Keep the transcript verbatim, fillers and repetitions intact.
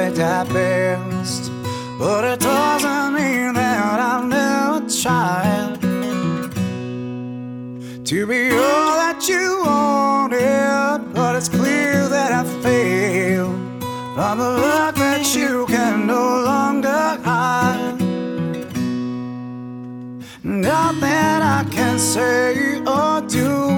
perfect at best, but it doesn't mean that I've never tried to be all that you wanted. But it's clear that I failed from the look that you can no longer hide. Nothing I can say or do